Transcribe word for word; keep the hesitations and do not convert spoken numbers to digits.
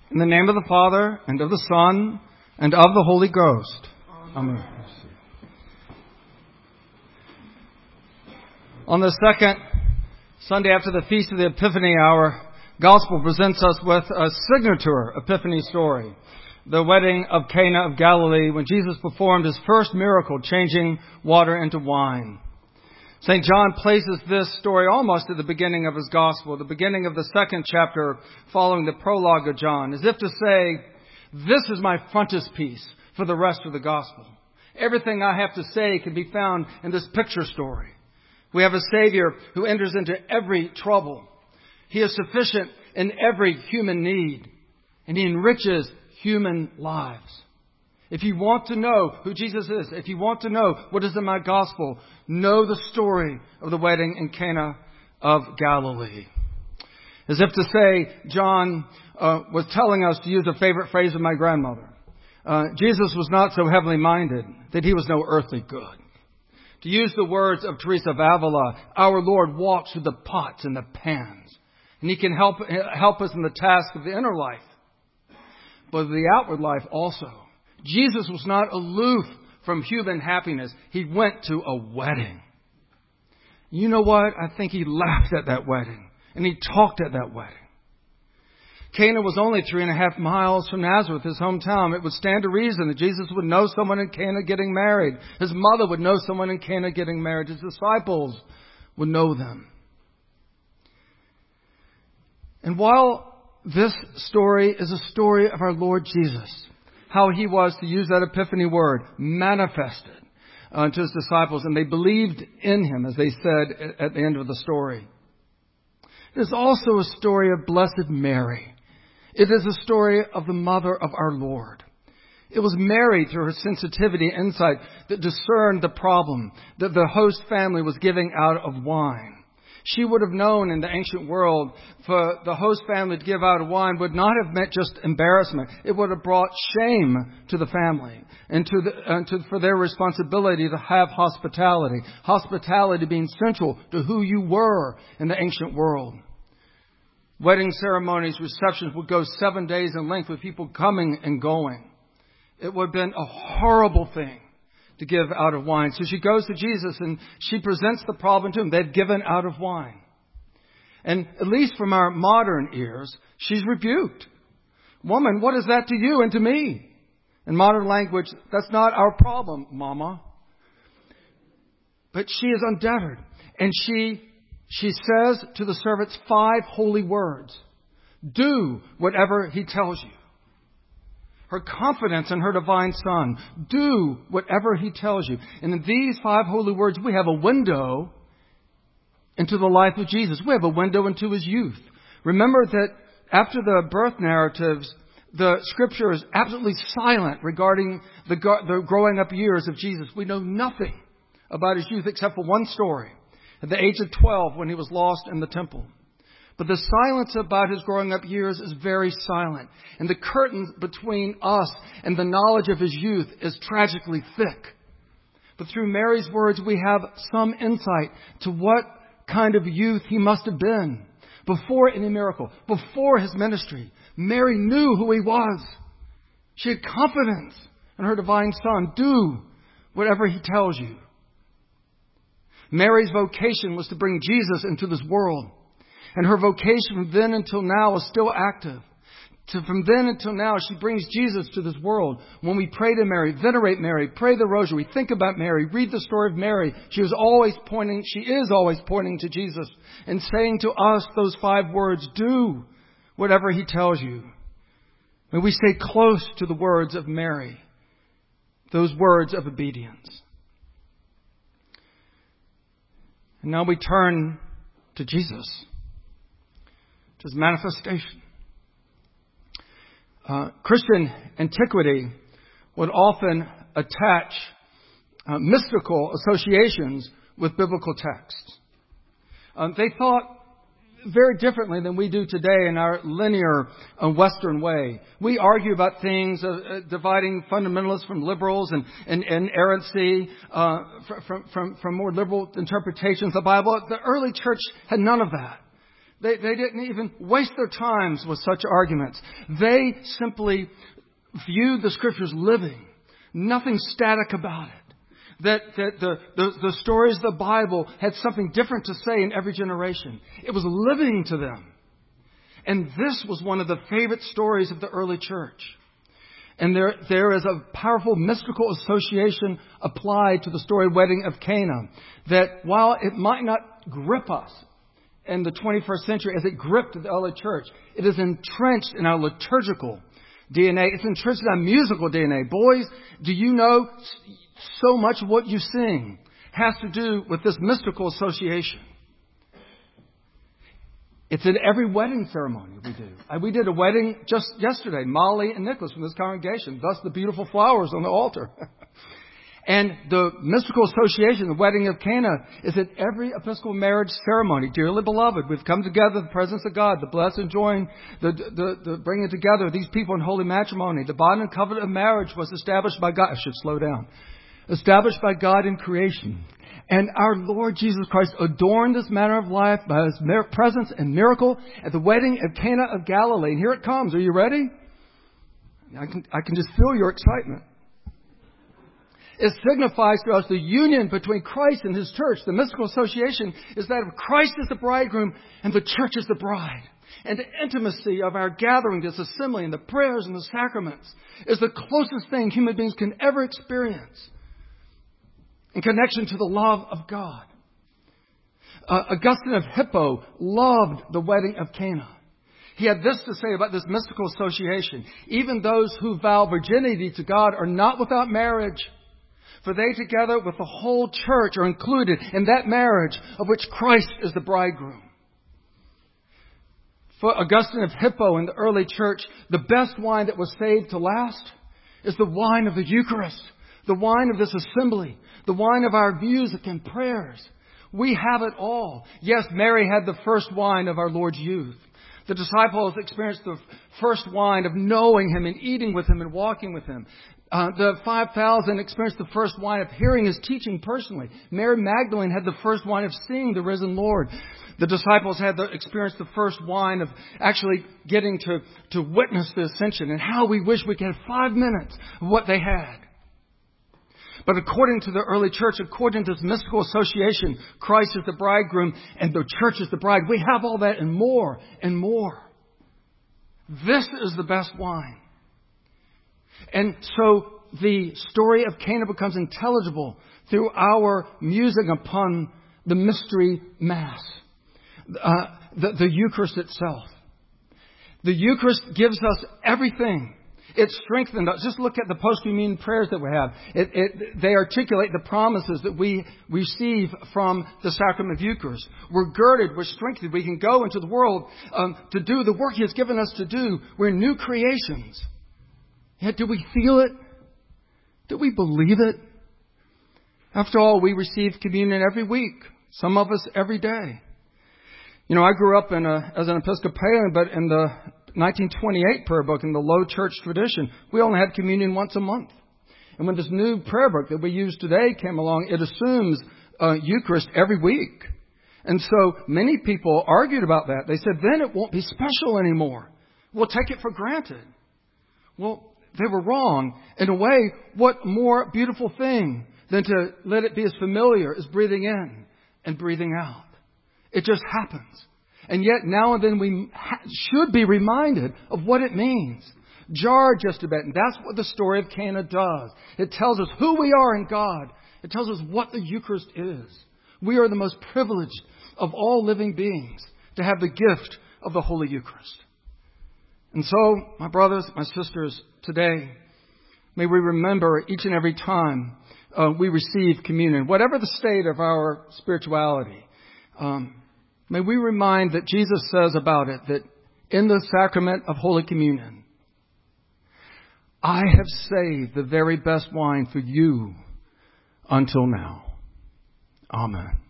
In the name of the Father, and of the Son, and of the Holy Ghost. Amen. On the second Sunday after the Feast of the Epiphany, our Gospel presents us with a signature Epiphany story. The wedding of Cana of Galilee, when Jesus performed his first miracle, changing water into wine. Saint John places this story almost at the beginning of his Gospel, the beginning of the second chapter following the prologue of John, as if to say, this is my frontispiece for the rest of the Gospel. Everything I have to say can be found in this picture story. We have a Savior who enters into every trouble. He is sufficient in every human need, and He enriches human lives. If you want to know who Jesus is, if you want to know what is in my Gospel, know the story of the wedding in Cana of Galilee. As if to say, John uh, was telling us, to use a favorite phrase of my grandmother, uh, Jesus was not so heavenly minded that He was no earthly good. To use the words of Teresa of Avila, our Lord walks through the pots and the pans, and He can help help us in the task of the inner life, but the outward life also. Jesus was not aloof from human happiness. He went to a wedding. You know what? I think He laughed at that wedding, and He talked at that wedding. Cana was only three and a half miles from Nazareth, his hometown. It would stand to reason that Jesus would know someone in Cana getting married. His mother would know someone in Cana getting married. His disciples would know them. And while this story is a story of our Lord Jesus, how He was, to use that Epiphany word, manifested uh, to His disciples, and they believed in Him, as they said at the end of the story. It is also a story of Blessed Mary. It is a story of the mother of our Lord. It was Mary, through her sensitivity and insight, that discerned the problem that the host family was giving out of wine. She would have known in the ancient world, for the host family to give out of wine would not have meant just embarrassment. It would have brought shame to the family and to the, uh, to, for their responsibility to have hospitality. Hospitality being central to who you were in the ancient world. Wedding ceremonies, receptions would go seven days in length with people coming and going. It would have been a horrible thing to give out of wine. So she goes to Jesus and she presents the problem to Him. They've given out of wine. And at least from our modern ears, she's rebuked. Woman, what is that to you and to me? In modern language, that's not our problem, Mama. But she is undeterred. And she, she says to the servants five holy words. Do whatever He tells you. Her confidence in her divine Son. Do whatever He tells you. And in these five holy words, we have a window into the life of Jesus. We have a window into His youth. Remember that after the birth narratives, the Scripture is absolutely silent regarding the, the growing up years of Jesus. We know nothing about His youth except for one story. At the age of twelve, when He was lost in the temple. But the silence about His growing up years is very silent. And the curtain between us and the knowledge of His youth is tragically thick. But through Mary's words, we have some insight to what kind of youth He must have been. Before any miracle, before His ministry, Mary knew who He was. She had confidence in her divine Son. Do whatever He tells you. Mary's vocation was to bring Jesus into this world. And her vocation from then until now is still active. To, from then until now, she brings Jesus to this world. When we pray to Mary, venerate Mary, pray the rosary, think about Mary, read the story of Mary, she was always pointing, she is always pointing to Jesus and saying to us those five words, do whatever He tells you. May we stay close to the words of Mary, those words of obedience. And now we turn to Jesus. His manifestation. Uh, Christian antiquity would often attach uh, mystical associations with biblical texts. Um, they thought very differently than we do today in our linear uh, Western way. We argue about things, uh, uh, dividing fundamentalists from liberals and, and, and errancy uh, from, from, from more liberal interpretations of the Bible. The early church had none of that. They, they didn't even waste their times with such arguments. They simply viewed the Scriptures living. Nothing static about it. That, that the, the, the stories of the Bible had something different to say in every generation. It was living to them. And this was one of the favorite stories of the early church. And there, there is a powerful mystical association applied to the story wedding of Cana. That while it might not grip us in the twenty-first century as it gripped the early church, it is entrenched in our liturgical D N A. It's entrenched in our musical D N A. Boys, do you know so much of what you sing has to do with this mystical association? It's in every wedding ceremony we do. We did a wedding just yesterday, Molly and Nicholas from this congregation, thus the beautiful flowers on the altar. And the mystical association, the wedding of Cana, is at every Episcopal marriage ceremony. Dearly beloved, we've come together in the presence of God, the blessed and join, the, the, the bringing together of these people in holy matrimony. The bond and covenant of marriage was established by God. I should slow down. Established by God in creation. And our Lord Jesus Christ adorned this manner of life by His presence and miracle at the wedding of Cana of Galilee. And here it comes. Are you ready? I can, I can just feel your excitement. It signifies to us the union between Christ and His church. The mystical association is that of Christ as the bridegroom and the church as the bride. And the intimacy of our gathering, this assembly, and the prayers and the sacraments is the closest thing human beings can ever experience in connection to the love of God. Uh, Augustine of Hippo loved the wedding of Cana. He had this to say about this mystical association. Even those who vow virginity to God are not without marriage, for they together with the whole church are included in that marriage of which Christ is the bridegroom. For Augustine of Hippo in the early church, the best wine that was saved to last is the wine of the Eucharist, the wine of this assembly, the wine of our music and prayers. We have it all. Yes, Mary had the first wine of our Lord's youth. The disciples experienced the first wine of knowing Him and eating with Him and walking with Him. Uh, the five thousand experienced the first wine of hearing His teaching personally. Mary Magdalene had the first wine of seeing the risen Lord. The disciples had the, experienced the first wine of actually getting to, to witness the ascension. And how we wish we could have five minutes of what they had. But according to the early church, according to this mystical association, Christ is the bridegroom and the church is the bride. We have all that and more and more. This is the best wine. And so the story of Cana becomes intelligible through our musing upon the mystery Mass, uh, the, the Eucharist itself. The Eucharist gives us everything. It strengthened us. Just look at the post-communion prayers that we have. It, it, they articulate the promises that we receive from the sacrament of Eucharist. We're girded. We're strengthened. We can go into the world um, to do the work He has given us to do. We're new creations. Yet do we feel it? Do we believe it? After all, we receive communion every week. Some of us every day. You know, I grew up in a, as an Episcopalian, but in the nineteen twenty-eight prayer book, in the low church tradition, we only had communion once a month. And when this new prayer book that we use today came along, it assumes uh, Eucharist every week. And so many people argued about that. They said, then it won't be special anymore. We'll take it for granted. Well, they were wrong. In a way, what more beautiful thing than to let it be as familiar as breathing in and breathing out. It just happens. And yet now and then we ha- should be reminded of what it means. Jar just a bit. And that's what the story of Cana does. It tells us who we are in God. It tells us what the Eucharist is. We are the most privileged of all living beings to have the gift of the Holy Eucharist. And so, my brothers, my sisters, today, may we remember each and every time uh, we receive communion, whatever the state of our spirituality, um, may we remind that Jesus says about it that in the sacrament of Holy Communion, I have saved the very best wine for you until now. Amen.